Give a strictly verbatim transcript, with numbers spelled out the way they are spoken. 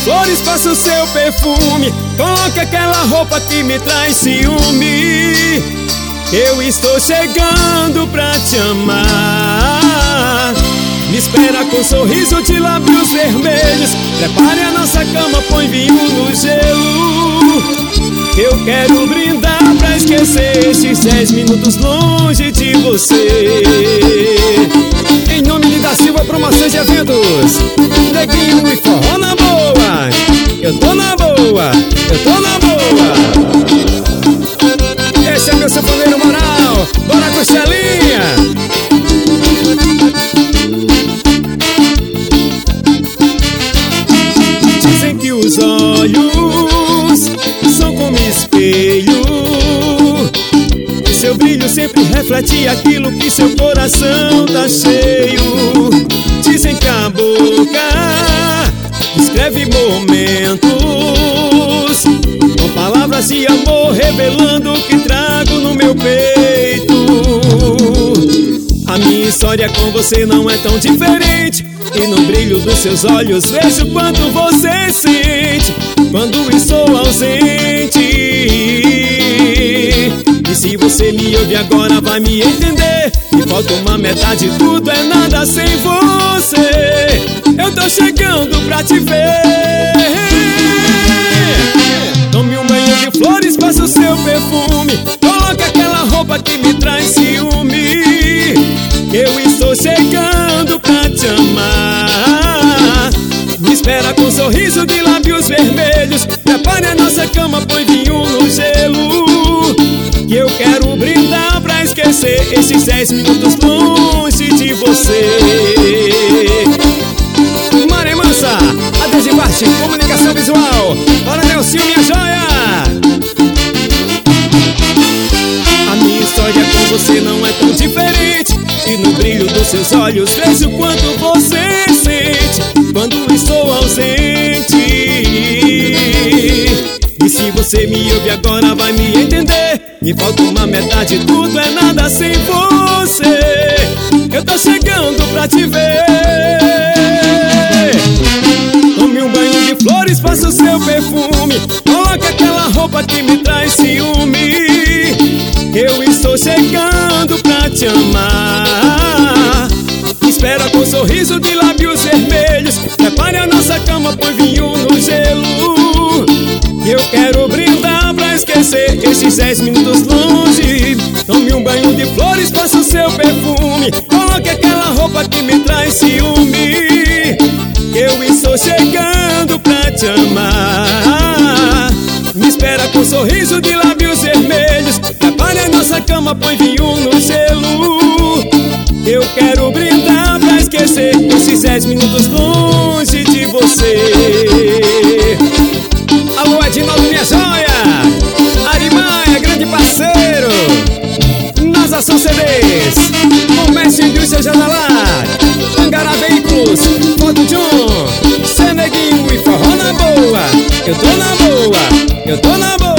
flores, faça o seu perfume. Coloque aquela roupa que me traz ciúme. Eu estou chegando pra te amar. Me espera com um sorriso de lábios vermelhos. Prepare a nossa cama, põe vinho no gelo. Eu quero brindar pra esquecer esses dez minutos longe de você. Em nome de Da Silva Promoções e Eventos, Neguinho e Forró na boa. Eu tô na boa, eu tô na boa. Esse é meu sanfoneiro moral. Bora, Costelinha. Dizem que os olhos são como espelho, e seu brilho sempre reflete aquilo que seu coração tá cheio. Dizem que a boca escreve momentos, com palavras de amor revelando o que trago no meu peito. A minha história com você não é tão diferente, e no brilho dos seus olhos vejo quanto você sente quando estou ausente. E se você me ouve agora vai me entender, que falta uma metade, tudo é nada sem você. Eu tô chegando pra te ver. Tome um banho de flores, faça o seu perfume. Coloque aquela roupa que me traz ciúme. Eu estou chegando pra te amar. Me espera com um sorriso de lábios vermelhos. Prepare a nossa cama, põe vinho no gelo. Que eu quero brindar pra esquecer esses dez minutos longe de você. Maré Mansa, Adesivarte, comunicação visual. Bora, Nelsinho, minha joia. A minha história com você não é tão diferente, e no brilho dos seus olhos vejo quanto você sente quando estou ausente. E se você me ouve agora vai me entender, me falta uma metade, tudo é nada sem você. Eu tô chegando pra te ver. Tome um banho de flores, faça o seu perfume. Coloque aquela roupa que me traz ciúme. Eu estou chegando pra te amar. Me espera com um sorriso de lábios vermelhos. Prepare a nossa cama, põe vinho no gelo. Eu quero brindar pra esquecer esses dez minutos longe. Tome um banho de flores, faça o seu perfume. Coloque aquela roupa que me traz ciúme. Eu estou chegando pra te amar. Me espera com um sorriso de lábios vermelhos. Prepare a nossa cama, põe vinho no gelo. Eu quero brindar pra esquecer esses dez minutos longe de você. Alô, Edinaldo, minha joia. Arimaia, grande parceiro. Nasa São C Ds, Comércio Indústria Jadalar, Angará Veículos, Foto John, Seneguinho e Forró na boa. Eu tô na boa, eu tô na boa.